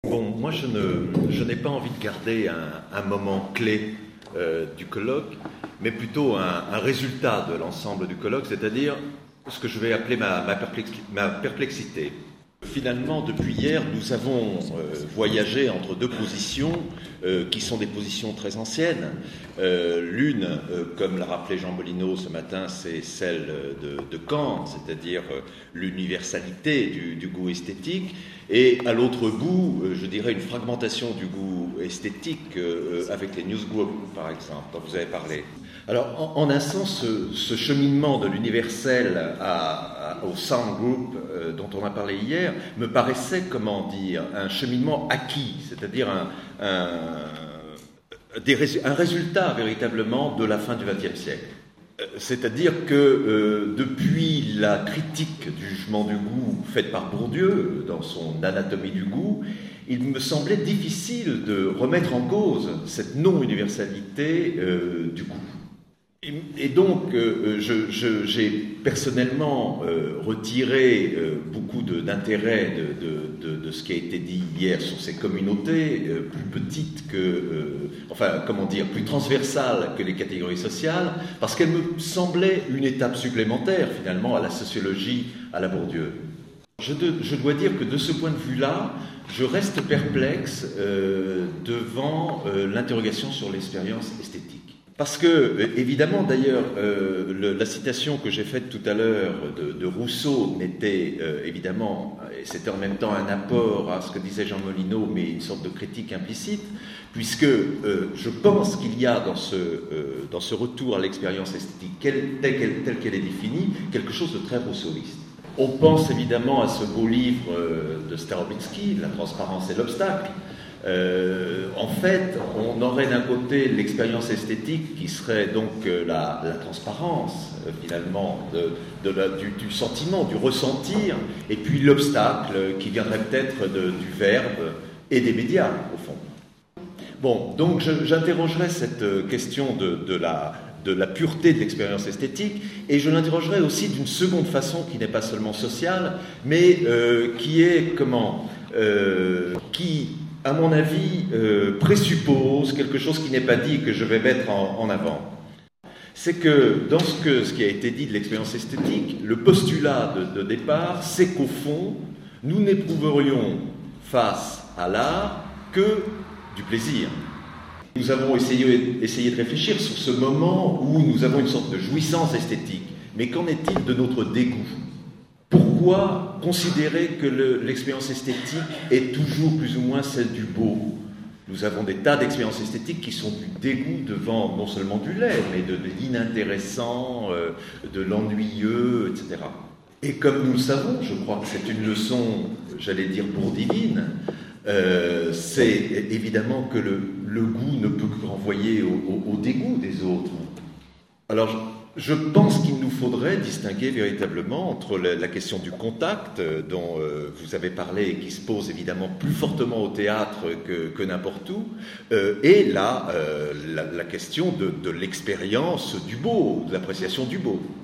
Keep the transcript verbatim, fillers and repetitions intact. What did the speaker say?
Bon, moi je, ne, je n'ai pas envie de garder un, un moment clé euh, du colloque, mais plutôt un, un résultat de l'ensemble du colloque, c'est-à-dire ce que je vais appeler ma, ma, perplex, ma perplexité. Finalement, depuis hier, nous avons euh, voyagé entre deux positions euh, qui sont des positions très anciennes. Euh, l'une, euh, comme l'a rappelé Jean Molineau ce matin, c'est celle de, de Kant, c'est-à-dire euh, l'universalité du, du goût esthétique. Et à l'autre bout, euh, je dirais une fragmentation du goût esthétique euh, avec les newsgroups, par exemple, dont vous avez parlé. Alors, en, en un sens, ce, ce cheminement de l'universel à, à, au sound group euh, dont on a parlé hier me paraissait, comment dire, un cheminement acquis, c'est-à-dire un, un, des, un résultat véritablement de la fin du vingtième siècle. C'est-à-dire que euh, depuis la critique du jugement du goût faite par Bourdieu dans son Anatomie du goût, il me semblait difficile de remettre en cause cette non-universalité euh, du goût. Et, et donc, euh, je, je, j'ai personnellement euh, retiré euh, beaucoup de, d'intérêt de, de, de, de ce qui a été dit hier sur ces communautés, euh, plus petites que, euh, enfin, comment dire, plus transversales que les catégories sociales, parce qu'elles me semblaient une étape supplémentaire, finalement, à la sociologie, à la Bourdieu. Je, de, je dois dire que de ce point de vue-là, je reste perplexe euh, devant euh, l'interrogation sur l'expérience esthétique. Parce que, évidemment, d'ailleurs, euh, le, la citation que j'ai faite tout à l'heure de, de Rousseau n'était euh, évidemment, et c'était en même temps un apport à ce que disait Jean Molineau, mais une sorte de critique implicite, puisque euh, je pense qu'il y a dans ce, euh, dans ce retour à l'expérience esthétique, telle, telle, qu'elle, telle qu'elle est définie, quelque chose de très rousseauiste. On pense évidemment à ce beau livre de Starobinsky, La transparence et l'obstacle. Euh, en fait, on aurait d'un côté l'expérience esthétique qui serait donc la, la transparence, euh, finalement, de, de la, du, du sentiment, du ressentir, et puis l'obstacle qui viendrait peut-être de, du verbe et des médias, au fond. Bon, donc je, j'interrogerai cette question de, de la... de la pureté de l'expérience esthétique, et je l'interrogerai aussi d'une seconde façon qui n'est pas seulement sociale, mais euh, qui est, comment, euh, qui, à mon avis, euh, présuppose quelque chose qui n'est pas dit et que je vais mettre en, en avant. C'est que, dans ce, que, ce qui a été dit de l'expérience esthétique, le postulat de, de départ, c'est qu'au fond, nous n'éprouverions face à l'art que du plaisir. Nous avons essayé, essayé de réfléchir sur ce moment où nous avons une sorte de jouissance esthétique. Mais qu'en est-il de notre dégoût ? Pourquoi considérer que le, l'expérience esthétique est toujours plus ou moins celle du beau ? Nous avons des tas d'expériences esthétiques qui sont du dégoût devant non seulement du laid, mais de, de l'inintéressant, euh, de l'ennuyeux, et cetera. Et comme nous le savons, je crois que c'est une leçon, j'allais dire bourdivine, Euh, c'est évidemment que le, le goût ne peut que renvoyer au, au, au dégoût des autres. Alors, je, je pense qu'il nous faudrait distinguer véritablement entre la, la question du contact, euh, dont euh, vous avez parlé et qui se pose évidemment plus fortement au théâtre que, que n'importe où, euh, et là, euh, la, la question de, de l'expérience du beau, de l'appréciation du beau.